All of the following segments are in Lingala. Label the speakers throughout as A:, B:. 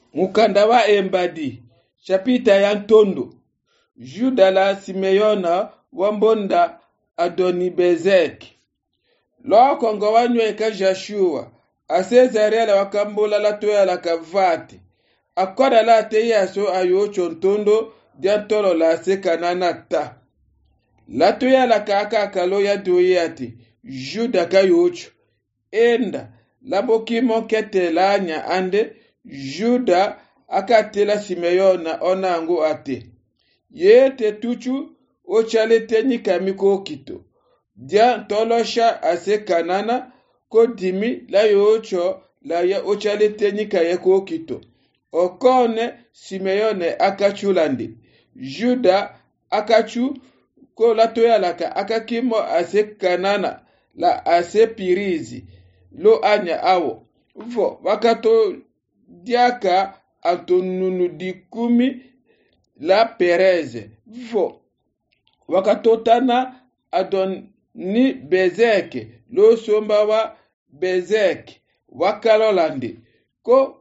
A: mukanda wa embadi chapita ya ntondo. Juda la Simeona wambonda Adonibezeki. Lokongo wanyweka Joshua asezarea la wakambola la toya la kavati. Akoda la teyaso ayocho ntondo diantolo la sekanana ta. La toya la kaka kalo ya doyati Juda kayocho. Enda lambokimo ketelanya ande Juda akatela Simeona onango ate. Yete tuchu ochale tenyika miko kito. Dia tolosha ase kanana ko dimi la yocho la ya ochale tenyika yeko kito. Okone Simeone akachulandi. Juda akachu ko la toya laka akakimo ase kanana la ase pirizi. Lo anya awo. Vo wakato diaka antonunu dikumi la pereze. Vo wakatotana Adoni Bezeki lo somba wa Bezeki wakalolandi ko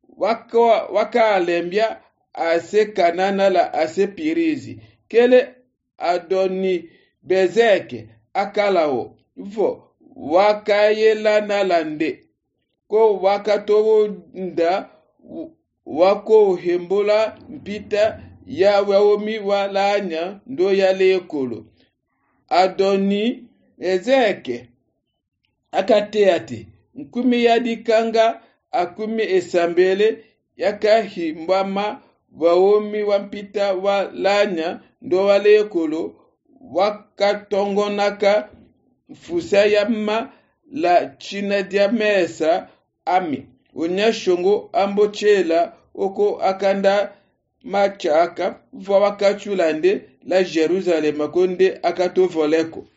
A: wakalembia ase kanana la ase pirizi kele Adoni Bezeki akalao. Vo wakayelana lande ko wakatowo nda wako hembola mpita ya waomi walanya ndo ya lekolo. Adoni Bezeki akateate nkumi yadikanga akumi esambele yakahimbama waomi wampita walanya ndo walekolo wakatongonaka fusa yama la china dia mesa ami unyashongo ambochela oko akanda machaka vwa wakachulande la Jerusalem konde akatovoleko.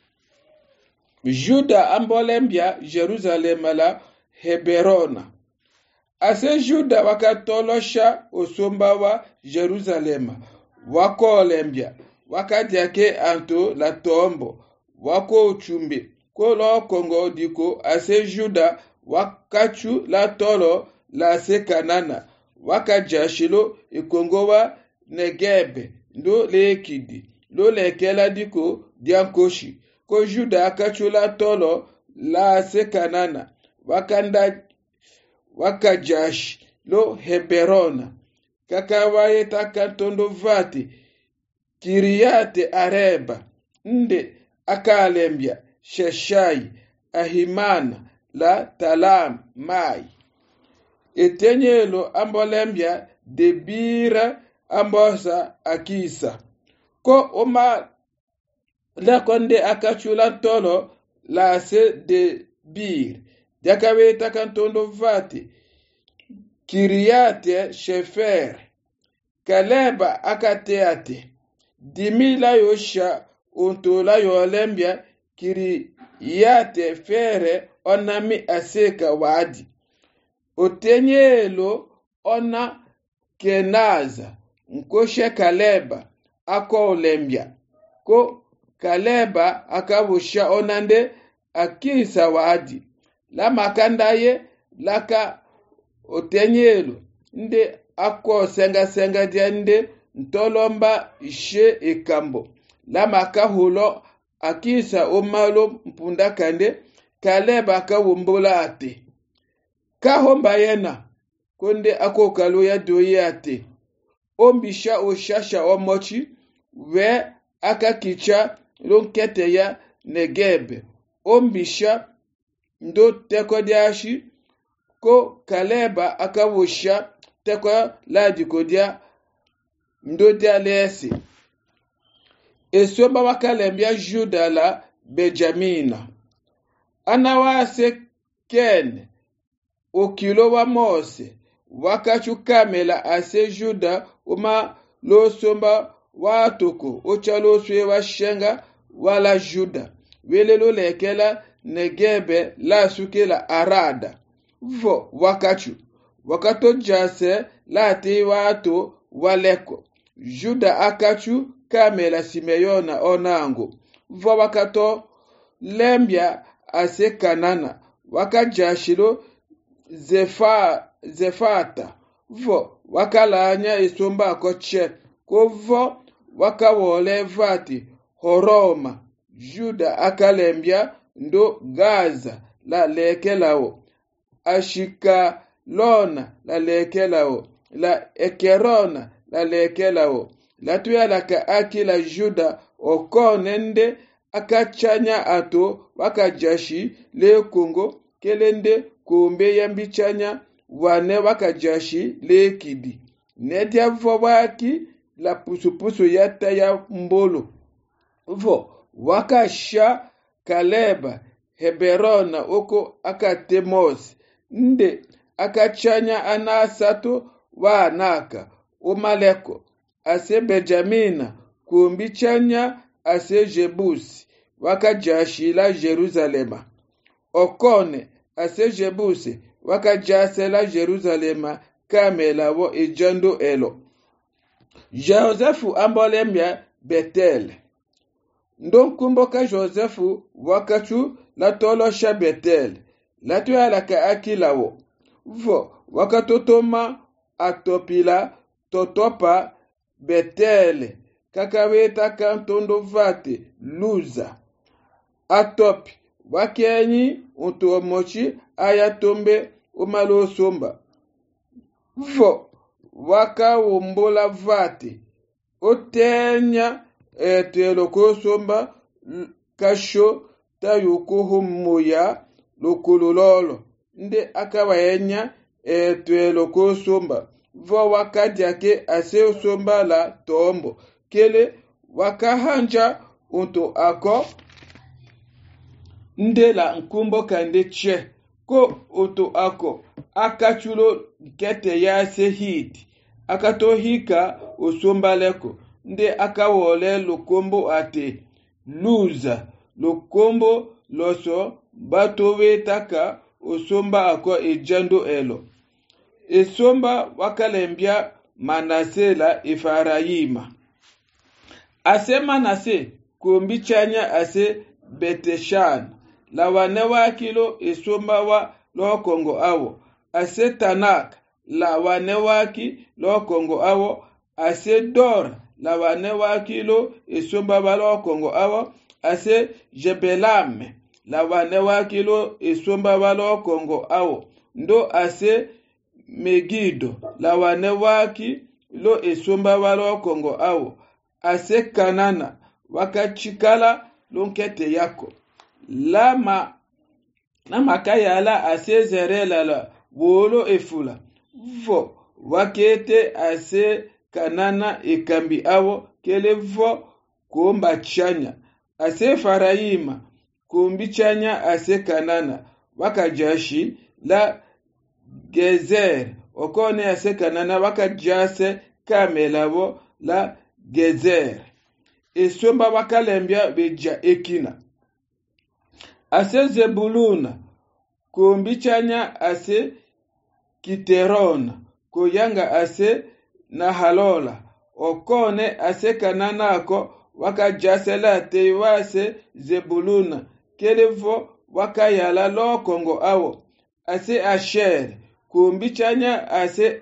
A: Juda ambolembia Jerusalem la Heberona. Ase Juda wakatolosha osomba wa Jerusalem wakolembia wakadiake anto la tombo wako uchumbi kolo kongo diko ase Juda wakachu la tolo la se kanana wakajashilo ikongo wa Negebe ndo lekidi lo lekela diko diankoshi ko Juda akachu la tolo la se kanana wakanda wakajash lo Heberona kakawaye takantondo vati Kiriate Areba nde akalembia Sheshai Ahimana la Talam Mai etenyelo ambolembia Debira ambosa Akisa ko oma la konde akachula tolo la se Debir jakawe takantondo vati Kiriate Shefer Kaleba akateate dimila yosha untola yolembia Kiriate fere onami aseka wadi. Otenyelo ona Kenaza nkoshe Kaleba ako olembia. Ko Kaleba akabusha onande Akisa wadi. La makandaye laka otenyelo nde ako senga diende ntolomba ishe ekambo. La makahulo Akisa omalo mpunda kande Kaleba kawumbola ate. Kahomba yena konde ako kalo ya doye ate. Ombisha oshasha omochi we akakicha lonkete ya Negebe. Ombisha ndo teko diashi ko Kaleba akawusha teko la dikodia ndo dia lesi. Esomba wakalembia Juda la Benjamina. Anawase Ken okilo wa Mose wakachukamela ase Juda uma losomba watoko ochalo swe wa shenga wala Juda welelo lekela Negebe la sukela Arada vo wakato jase la te wato waleko Juda akachu kamela Simeona onango vo wakato lembia ase Kanana wakajashilo Zefata vo wakalanya isomba akoche kovo wakawole vati horoma Juda akalembia ndo Gaza la leke lao Ashikalona la leke lao la Ekerona la leke lao la tuyalaka aki la Juda okonende akachanya ato wakajashi le Kongo kelende kumbe yambichanya wane wakajashi le kidi nedia vowaki la pusupusu yata ya mbolo vo wakasha Kaleba Heberona oko akatemos nde akachanya anasato wa anaka umaleko ase Benjamina kumbichanya ase Jebusi wakajashila Jerusalema okone ase Jebusi wakajasela Jerusalema kamela wo ijando elo Josefu ambolemya Betel ndonkumboka Josefu wakachu la tolosha Betel la tuyalaka akilawo vo wakatotoma atopila totopa Betel kakaweta kantondo vate luza atopi wakenyi untuomochi ayatombe umalosomba vo wakawombola vate otenya etelo somba kasho tayukuhu moya lokulololo nde akawayenya etelo somba vo wakadiake ase somba la tombo kele wakahanja unto ako nde la nkumbo kande che ko unto ako akachulo kete ya se hiti akatohika osomba leko nde akawole lokombo ate luza lokombo loso batowe taka osomba ako ejando elo esomba wakalembia Manase la Efraima ase Manase kumbichanya ase Beteshan la wanewa kilo esomba wa lo Kongo awo ase Tanak la wanewa ki lo Kongo awo ase Dor la wanewa kilo esomba wa lo Kongo awo ase Jebelam la wanewa kilo esomba wa lo Kongo awo ndo ase Megido la wanewaki lo esomba wa lo Kongo awo ase Kanana wakachikala lonkete yako lama makayala ase Zerela la wolo efula vo wakete ase Kanana ekambi awo kelevo kumba chanya ase Faraima kumbi chanya ase Kanana wakajashi la Gezer okone ase Kanana wakajase kamelavo la Gezer esomba wakalembia beja ekina ase Zebuluna kumbichanya ase Kiterona koyanga ase Nahalola okone ase Kanana ako wakajase la teiwase Zebuluna kelevo wakayala lo Kongo awo ase Asher kumbichanya ase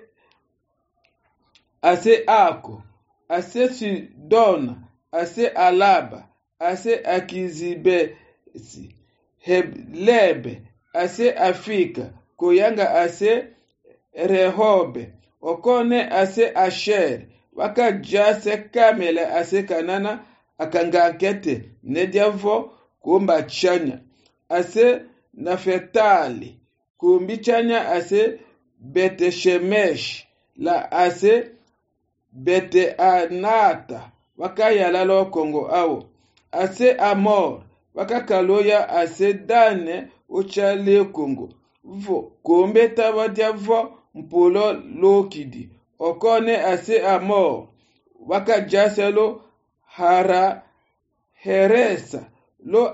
A: Ako ase Sidona ase Alaba ase Akizibesi Lebe ase Afika koyanga ase Rehobe okone ase Asher wakajase kamele ase Kanana akangakete nediavo kumba chanya ase Nafetali kumbichanya ase Beteshemesh la ase Bete Anata wakayala lo Kongo awo ase Amor wakakaloya ase Dane uchale Kongo vo kumbe tabadiavo mpolo lokidi okone ase Amor wakajaselo hara heresa lo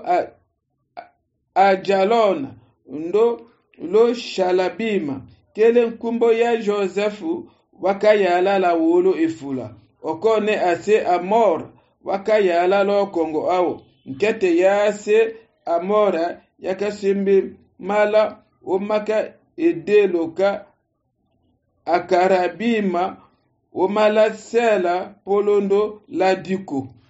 A: Ajalona ndo lo Shalabima kele nkumbo ya Josefu wakayala la wolo efula okone ase Amor wakayala lo Kongo awo nkete ya ase Amora yakasimbi mala omaka edeloka akarabima omalasela polondo la diko.